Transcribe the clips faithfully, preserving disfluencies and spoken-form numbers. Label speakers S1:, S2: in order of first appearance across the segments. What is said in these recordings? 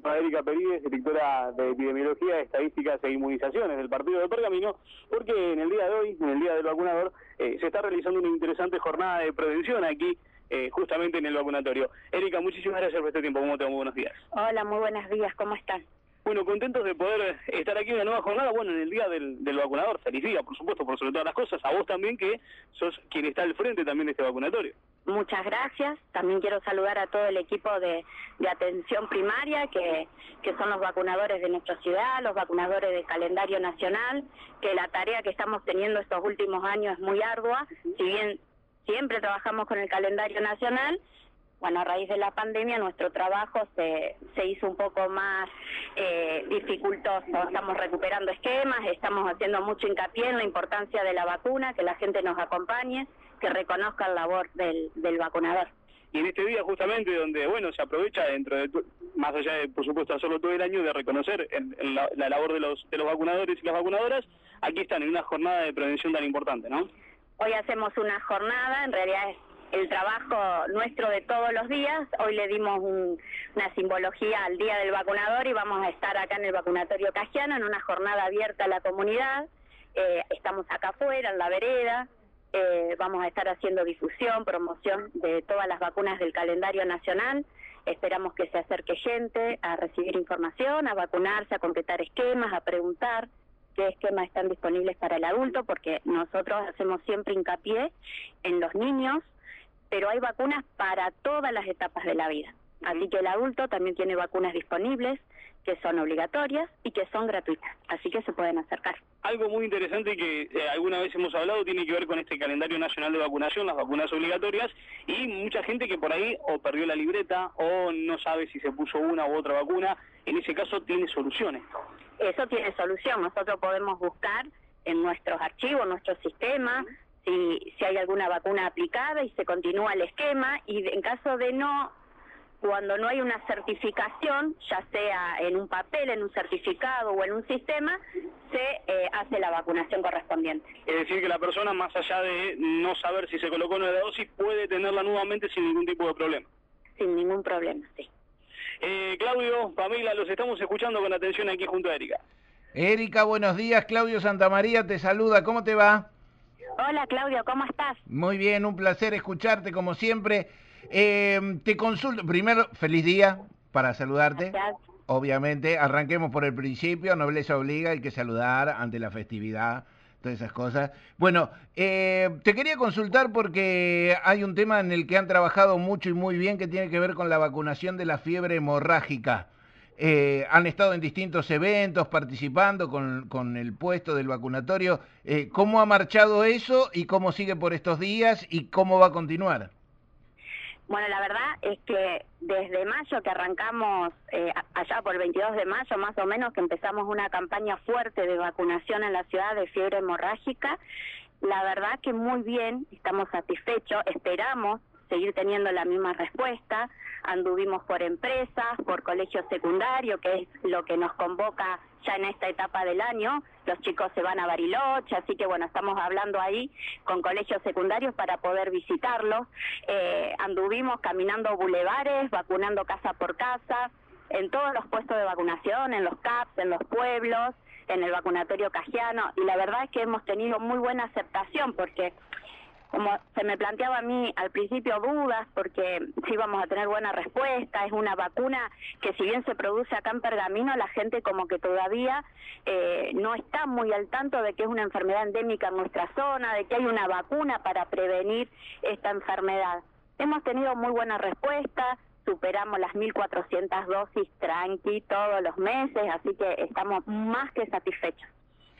S1: a Erika Perídez, directora de Epidemiología, Estadísticas e Inmunizaciones del Partido de Pergamino, porque en el día de hoy, en el Día del Vacunador, eh, se está realizando una interesante jornada de prevención aquí, eh, justamente en el vacunatorio. Erika, muchísimas gracias por este tiempo. ¿Cómo te va? Muy buenos días.
S2: Hola, muy buenos días. ¿Cómo están?
S1: Bueno, contentos de poder estar aquí en una nueva jornada, bueno, en el Día del, del Vacunador. Feliz día, por supuesto, por sobre todas las cosas. A vos también, que sos quien está al frente también de este vacunatorio.
S2: Muchas gracias. También quiero saludar a todo el equipo de, de atención primaria, que, que son los vacunadores de nuestra ciudad, los vacunadores del calendario nacional, que la tarea que estamos teniendo estos últimos años es muy ardua. Si bien siempre trabajamos con el calendario nacional, bueno, a raíz de la pandemia nuestro trabajo se, se hizo un poco más eh, dificultoso. Estamos recuperando esquemas, estamos haciendo mucho hincapié en la importancia de la vacuna, que la gente nos acompañe, que reconozca la labor del, del vacunador.
S1: Y en este día justamente donde, bueno, se aprovecha dentro de, más allá de, por supuesto, hacerlo todo el año, de reconocer el, el, la, la labor de los, de los vacunadores y las vacunadoras, aquí están en una jornada de prevención tan importante, ¿no?
S2: Hoy hacemos una jornada, en realidad es el trabajo nuestro de todos los días. Hoy le dimos un, una simbología al Día del Vacunador y vamos a estar acá en el Vacunatorio Cajiano en una jornada abierta a la comunidad. Eh, estamos acá afuera, en la vereda. Eh, vamos a estar haciendo difusión, promoción de todas las vacunas del calendario nacional. Esperamos que se acerque gente a recibir información, a vacunarse, a completar esquemas, a preguntar qué esquemas están disponibles para el adulto, porque nosotros hacemos siempre hincapié en los niños, pero hay vacunas para todas las etapas de la vida. Así que el adulto también tiene vacunas disponibles, que son obligatorias y que son gratuitas, así que se pueden acercar.
S1: Algo muy interesante que eh, alguna vez hemos hablado tiene que ver con este calendario nacional de vacunación, las vacunas obligatorias, y mucha gente que por ahí o perdió la libreta o no sabe si se puso una u otra vacuna. En ese caso tiene soluciones.
S2: Eso tiene solución. Nosotros podemos buscar en nuestros archivos, en nuestro sistema, si, si hay alguna vacuna aplicada y se continúa el esquema, y en caso de no, cuando no hay una certificación, ya sea en un papel, en un certificado o en un sistema, se eh, hace la vacunación correspondiente.
S1: Es decir, que la persona, más allá de no saber si se colocó una dosis, puede tenerla nuevamente sin ningún tipo de problema.
S2: Sin ningún problema, sí.
S1: Eh, Claudio, Pamela, los estamos escuchando con atención aquí junto a Erika.
S3: Erika, buenos días. Claudio Santamaría te saluda. ¿Cómo te va?
S2: Hola, Claudio, ¿cómo estás?
S3: Muy bien, un placer escucharte como siempre. Eh, te consulto, primero, feliz día para saludarte.
S2: Gracias.
S3: Obviamente, arranquemos por el principio, nobleza obliga, hay que saludar ante la festividad, todas esas cosas. Bueno, eh, te quería consultar porque hay un tema en el que han trabajado mucho y muy bien que tiene que ver con la vacunación de la fiebre hemorrágica. Eh, han estado en distintos eventos participando con, con el puesto del vacunatorio. Eh, ¿Cómo ha marchado eso y cómo sigue por estos días y cómo va a continuar?
S2: Bueno, la verdad es que desde mayo que arrancamos, eh, allá por el veintidós de mayo más o menos, que empezamos una campaña fuerte de vacunación en la ciudad de fiebre hemorrágica, la verdad que muy bien, estamos satisfechos, esperamos seguir teniendo la misma respuesta. Anduvimos por empresas, por colegios secundarios, que es lo que nos convoca ya en esta etapa del año. Los chicos se van a Bariloche, así que bueno, estamos hablando ahí con colegios secundarios para poder visitarlos. Eh, anduvimos caminando bulevares, vacunando casa por casa, en todos los puestos de vacunación, en los C A Ps, en los pueblos, en el vacunatorio Cajiano, y la verdad es que hemos tenido muy buena aceptación, porque como se me planteaba a mí al principio dudas, porque sí vamos a tener buena respuesta, es una vacuna que si bien se produce acá en Pergamino, la gente como que todavía eh, no está muy al tanto de que es una enfermedad endémica en nuestra zona, de que hay una vacuna para prevenir esta enfermedad. Hemos tenido muy buena respuesta, superamos las mil cuatrocientas dosis tranqui todos los meses, así que estamos más que satisfechos.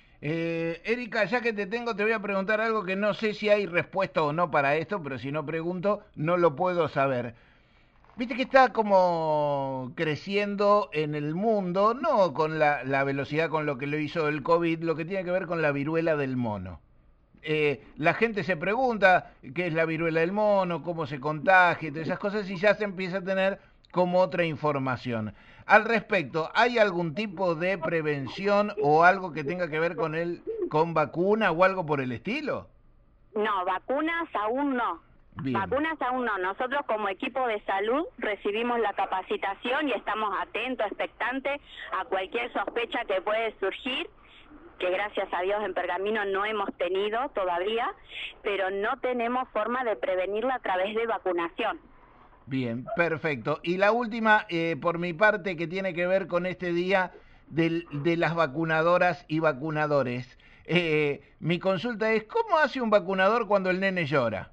S3: Eh, Erika, ya que te tengo, te voy a preguntar algo que no sé si hay respuesta o no para esto, pero si no pregunto, no lo puedo saber. Viste que está como creciendo en el mundo, no con la, la velocidad con lo que lo hizo el COVID, lo que tiene que ver con la viruela del mono. Eh, la gente se pregunta qué es la viruela del mono, cómo se contagia, todas esas cosas, y ya se empieza a tener como otra información. Al respecto, ¿hay algún tipo de prevención o algo que tenga que ver con el, con vacuna o algo por el estilo?
S2: No, vacunas aún no.
S3: Bien.
S2: Vacunas aún no. Nosotros como equipo de salud recibimos la capacitación y estamos atentos, expectantes a cualquier sospecha que puede surgir, que gracias a Dios en Pergamino no hemos tenido todavía, pero no tenemos forma de prevenirla a través de vacunación.
S3: Bien, perfecto. Y la última, eh, por mi parte, que tiene que ver con este día del, de las vacunadoras y vacunadores. Eh, mi consulta es, ¿cómo hace un vacunador cuando el nene llora?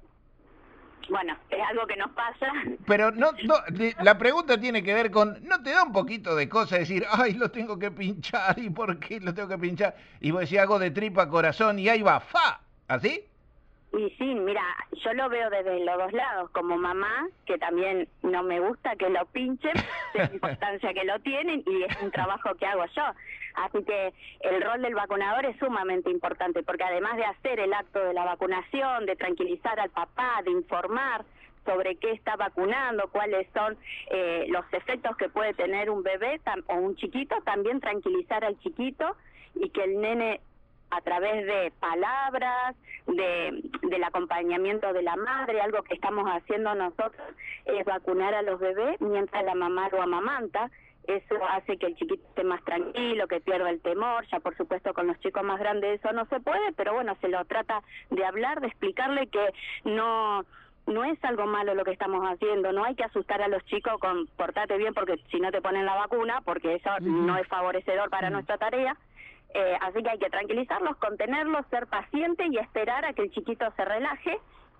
S2: Bueno, es algo que nos pasa.
S3: Pero no, no, la pregunta tiene que ver con, ¿no te da un poquito de cosa decir, ay, lo tengo que pinchar, y por qué lo tengo que pinchar? Y vos decís, hago de tripa corazón, y ahí va, ¡fa! ¿Así?
S2: Y sí, mira, yo lo veo desde los dos lados, como mamá, que también no me gusta que lo pinchen, de la importancia que lo tienen, y es un trabajo que hago yo. Así que el rol del vacunador es sumamente importante, porque además de hacer el acto de la vacunación, de tranquilizar al papá, de informar sobre qué está vacunando, cuáles son eh, los efectos que puede tener un bebé o un chiquito, también tranquilizar al chiquito y que el nene, a través de palabras, de del acompañamiento de la madre, algo que estamos haciendo nosotros es vacunar a los bebés mientras la mamá lo amamanta. Eso hace que el chiquito esté más tranquilo, que pierda el temor. Ya por supuesto con los chicos más grandes eso no se puede, pero bueno, se lo trata de hablar, de explicarle que no no es algo malo lo que estamos haciendo, no hay que asustar a los chicos con portate bien porque si no te ponen la vacuna, porque eso uh-huh. no es favorecedor para uh-huh. nuestra tarea. Eh, así que hay que tranquilizarlos, contenerlos, ser pacientes y esperar a que el chiquito se relaje.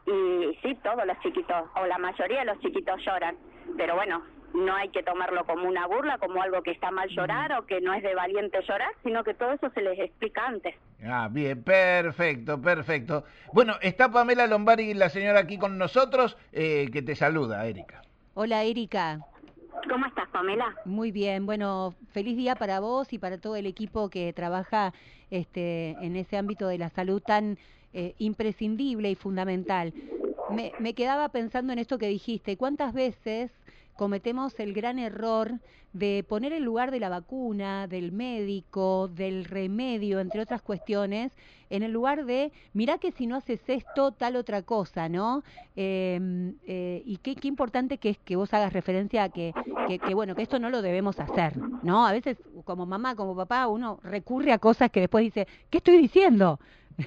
S2: Y sí, todos los chiquitos, o la mayoría de los chiquitos lloran, pero bueno, no hay que tomarlo como una burla, como algo que está mal llorar o que no es de valiente llorar, sino que todo eso se les explica antes.
S3: Ah, bien, perfecto, perfecto. Bueno, está Pamela Lombardi, la señora aquí con nosotros, eh, que te saluda, Erika.
S4: Hola, Erika.
S2: ¿Cómo estás, Pamela?
S4: Muy bien, bueno, feliz día para vos y para todo el equipo que trabaja este, en ese ámbito de la salud tan eh, imprescindible y fundamental. Me, me quedaba pensando en esto que dijiste, ¿cuántas veces cometemos el gran error de poner el lugar de la vacuna, del médico, del remedio, entre otras cuestiones, en el lugar de, mirá que si no haces esto, tal otra cosa, ¿no? Eh, eh, y qué, qué importante que es que vos hagas referencia a que, que, que, bueno, que esto no lo debemos hacer, ¿no? A veces, como mamá, como papá, uno recurre a cosas que después dice, ¿qué estoy diciendo?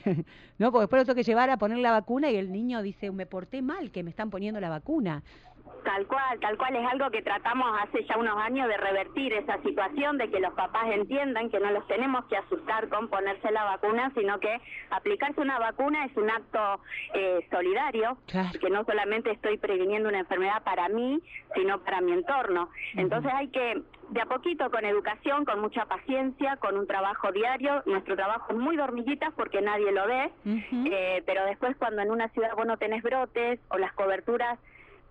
S4: ¿No? Porque después lo tengo que llevar a poner la vacuna y el niño dice, me porté mal que me están poniendo la vacuna.
S2: Tal cual, tal cual, es algo que tratamos hace ya unos años de revertir esa situación, de que los papás entiendan que no los tenemos que asustar con ponerse la vacuna, sino que aplicarse una vacuna es un acto eh, solidario, claro. Que no solamente estoy previniendo una enfermedad para mí, sino para mi entorno. Uh-huh. Entonces hay que, de a poquito, con educación, con mucha paciencia, con un trabajo diario. Nuestro trabajo es muy de hormiguitas porque nadie lo ve, uh-huh. eh, pero después cuando en una ciudad vos no tenés brotes o las coberturas,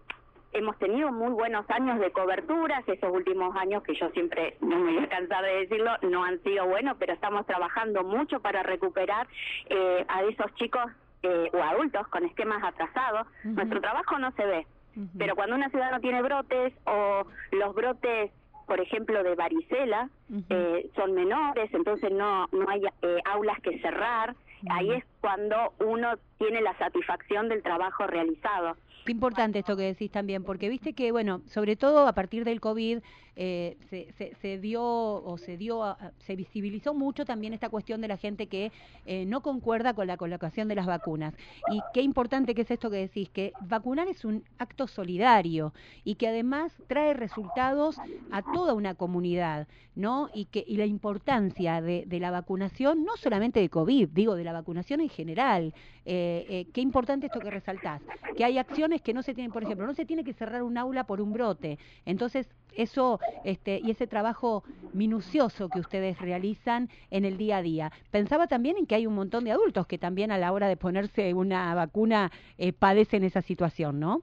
S2: hemos tenido muy buenos años de coberturas, esos últimos años que yo siempre no me voy a cansar de decirlo, no han sido buenos, pero estamos trabajando mucho para recuperar eh, a esos chicos eh, o adultos con esquemas atrasados. Uh-huh. Nuestro trabajo no se ve, uh-huh. pero cuando una ciudad no tiene brotes o los brotes, por ejemplo, de varicela, uh-huh. eh, son menores, entonces no, no hay eh, aulas que cerrar, uh-huh. ahí es cuando uno tiene la satisfacción del trabajo realizado.
S4: Qué importante esto que decís también, porque viste que, bueno, sobre todo a partir del COVID eh, se, se, se dio o se dio, se visibilizó mucho también esta cuestión de la gente que eh, no concuerda con la colocación de las vacunas. Y qué importante que es esto que decís, que vacunar es un acto solidario y que además trae resultados a toda una comunidad, ¿no? Y que y la importancia de, de la vacunación, no solamente de COVID, digo, de la vacunación en general. Eh, eh, qué importante esto que resaltás, que hay acciones que no se tienen, por ejemplo, no se tiene que cerrar un aula por un brote. Entonces, eso este, y ese trabajo minucioso que ustedes realizan en el día a día. Pensaba también en que hay un montón de adultos que también a la hora de ponerse una vacuna eh, padecen esa situación, ¿no?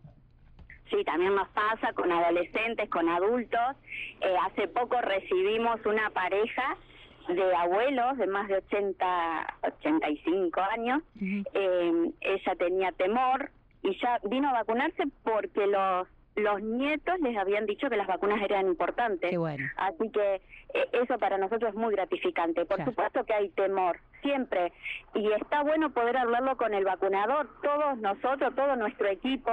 S2: Sí, también nos pasa con adolescentes, con adultos. Eh, hace poco recibimos una pareja de abuelos de más de ochenta, ochenta y cinco años. Uh-huh. eh, ella tenía temor y ya vino a vacunarse porque los los nietos les habían dicho que las vacunas eran importantes.
S4: Qué bueno.
S2: Así que eh, eso para nosotros es muy gratificante. Por claro. supuesto que hay temor, siempre, y está bueno poder hablarlo con el vacunador. Todos nosotros, todo nuestro equipo,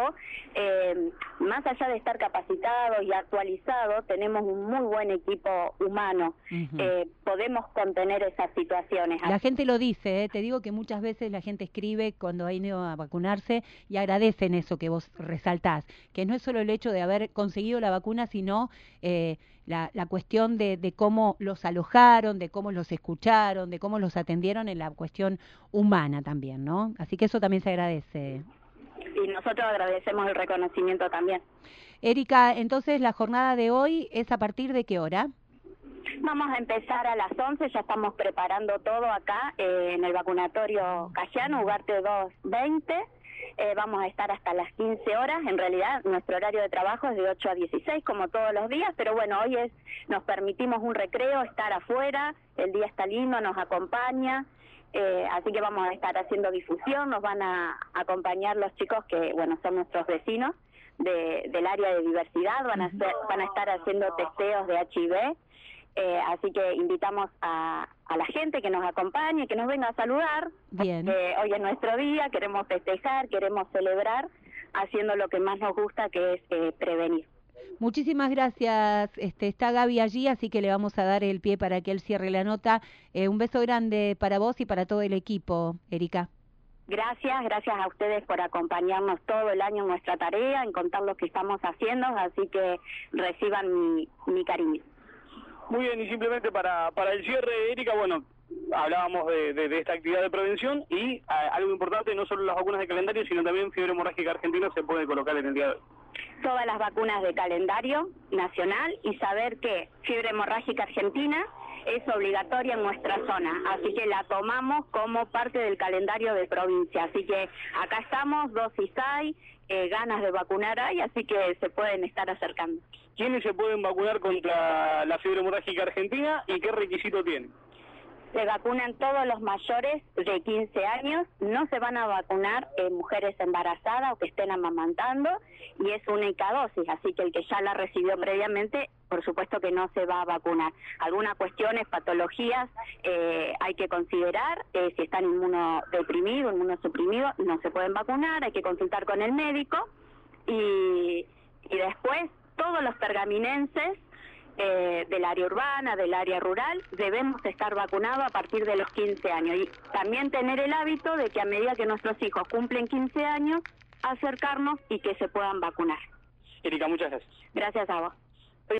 S2: eh, más allá de estar capacitados y actualizados, tenemos un muy buen equipo humano. Uh-huh. eh, podemos contener esas situaciones.
S4: La gente lo dice, ¿eh? Te digo que muchas veces la gente escribe cuando ha ido a vacunarse y agradecen eso que vos resaltás, que no es solo el hecho de haber conseguido la vacuna, sino eh, la, la cuestión de, de cómo los alojaron, de cómo los escucharon, de cómo los atendieron en la cuestión humana también, ¿no? Así que eso también se agradece.
S2: Y nosotros agradecemos el reconocimiento también.
S4: Erika, entonces la jornada de hoy es a partir de qué hora?
S2: Vamos a empezar a las once, ya estamos preparando todo acá eh, en el vacunatorio Cayano, Ugarte doscientos veinte. Eh, vamos a estar hasta las quince horas. En realidad nuestro horario de trabajo es de ocho a dieciséis como todos los días, pero bueno, hoy es nos permitimos un recreo, estar afuera, el día está lindo, nos acompaña, eh, así que vamos a estar haciendo difusión, nos van a acompañar los chicos que, bueno, son nuestros vecinos de, del área de diversidad, van a, ser, van a estar haciendo testeos de H I V. Eh, así que invitamos a, a la gente que nos acompañe, que nos venga a saludar.
S4: Bien.
S2: Eh, hoy es nuestro día, queremos festejar, queremos celebrar, haciendo lo que más nos gusta, que es eh, prevenir.
S4: Muchísimas gracias. Este, está Gaby allí, así que le vamos a dar el pie para que él cierre la nota. Eh, un beso grande para vos y para todo el equipo, Erika.
S2: Gracias, gracias a ustedes por acompañarnos todo el año en nuestra tarea, en contar lo que estamos haciendo, así que reciban mi, mi cariño.
S1: Muy bien, y simplemente para, para el cierre, Erika, bueno, hablábamos de, de, de esta actividad de prevención y a, algo importante, no solo las vacunas de calendario, sino también fiebre hemorrágica argentina se puede colocar en el día de hoy.
S2: Todas las vacunas de calendario nacional y saber que fiebre hemorrágica argentina es obligatoria en nuestra zona, así que la tomamos como parte del calendario de provincia, así que acá estamos, dosis hay, eh, ganas de vacunar hay, así que se pueden estar acercando.
S1: ¿Quiénes se pueden vacunar contra la fiebre hemorrágica argentina y qué requisito tienen?
S2: Se vacunan todos los mayores de quince años, no se van a vacunar eh, mujeres embarazadas o que estén amamantando, y es única dosis, así que el que ya la recibió previamente, por supuesto que no se va a vacunar. Algunas cuestiones, patologías, eh, hay que considerar, eh, si están inmunodeprimidos, inmunosuprimidos, no se pueden vacunar, hay que consultar con el médico, y, y después todos los pergaminenses, Eh, del área urbana, del área rural, debemos estar vacunados a partir de los quince años y también tener el hábito de que a medida que nuestros hijos cumplen quince años, acercarnos y que se puedan vacunar.
S1: Erika, muchas gracias.
S2: Gracias a vos.